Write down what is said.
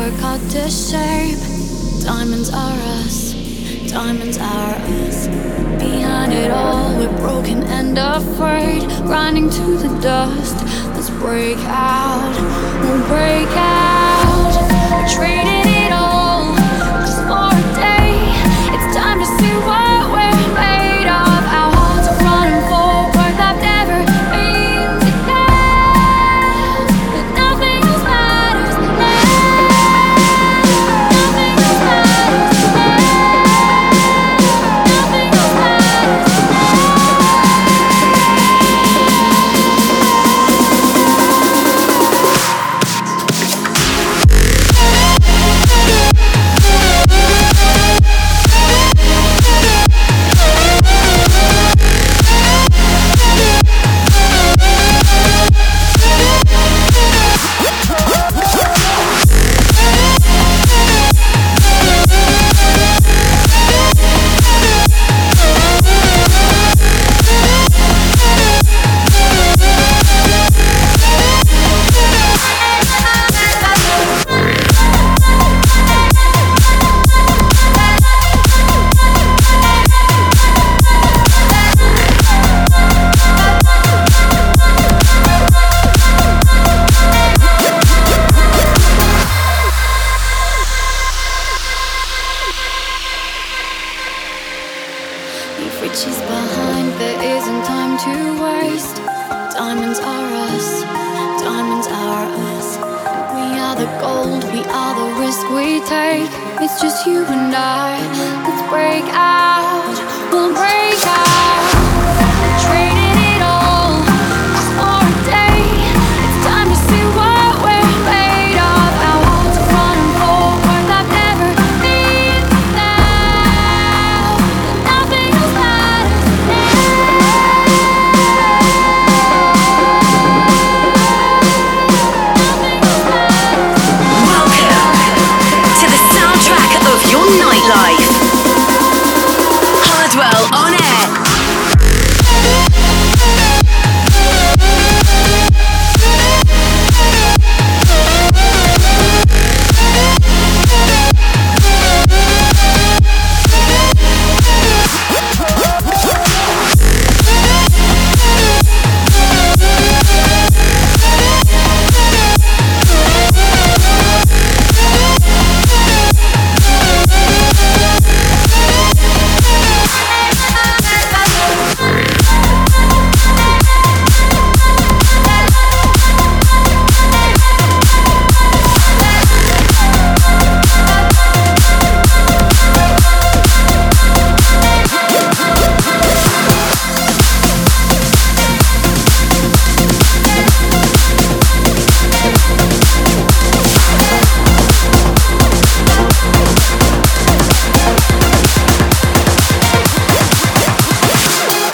we're cut to shape. Diamonds are us, diamonds are us. Behind it all, we're broken and afraid, grinding to the dust. Let's break out, we'll break out. We're trading it all just for a day. It's time to see what we're made of. Our hearts are running forward, they've never been to death. But nothing else matters now. Nothing else matters now. Nothing else matters riches behind, there isn't time to waste. Diamonds are us, diamonds are us. We are the gold, we are the risk we take. It's just you and I. Let's break out, we'll break out.